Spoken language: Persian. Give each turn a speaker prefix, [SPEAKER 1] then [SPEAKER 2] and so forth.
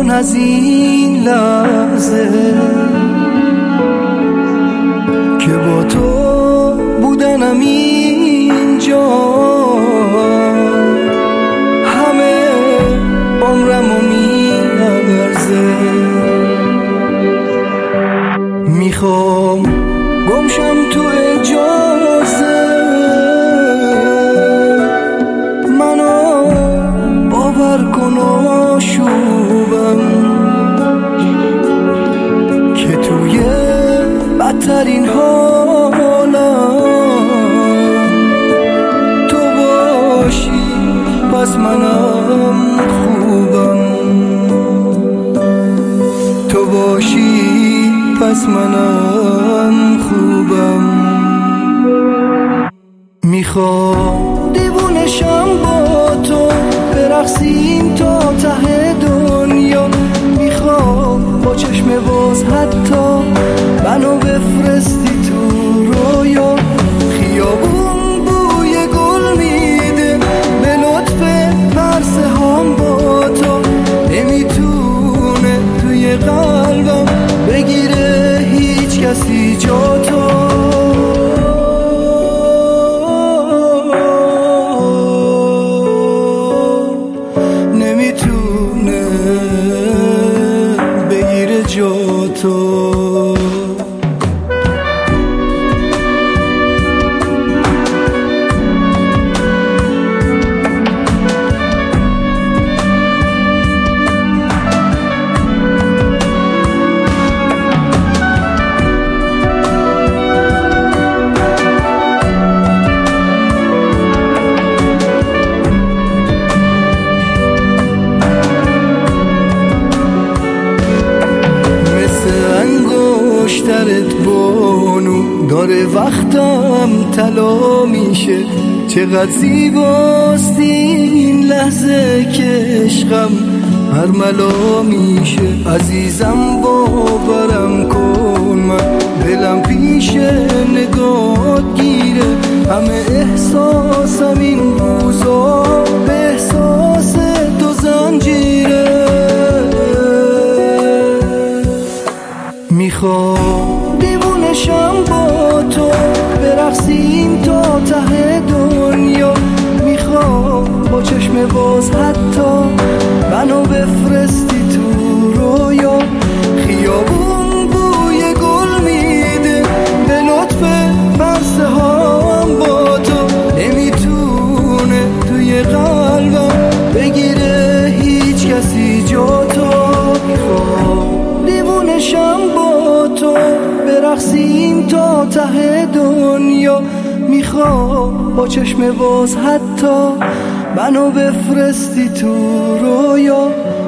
[SPEAKER 1] کن از این لحظه که با تو بودنم اینجا همه عمرمو میارزه. میخوام گمشم تو اجازه منو باور کن آشوبم که توی بدترین حالم تو باشی پس منم خوبم، تو باشی پس منم خوبم. میخوام دیوونشم با تو برقصیم تا ته دنیا، میخوام با چشم باز حتی منو بفرستی تو رویا. خیابون بوی گل میده به لطف پرسه هام با تو، نمیتونه توی قلبم بگیره هیچ کسی جا تو. نمیتونه بگیره جا تو. انگشترت بانو داره وقتم طلا میشه، چقدر زیباست این لحظه که عشقم مرملا میشه. عزیزم باورم کن من دلم پیش نگات گیره، همه احساسم این روزا به احساس تو زنجیره. میخوام دیوونشم با تو برقصیم تا ته دنیا، میخوام با چشم باز حتی منو بفرستی تو رویا. خیابون بوی گل میده به لطف پرسه هام با تو، نمیتونه توی قلبم بگیره هیچ کسی جا تو. میخوام دیوونشم با تو برقصیم تا ته دنیا، میخوام با چشم باز حتی منو بفرستی تو رویا.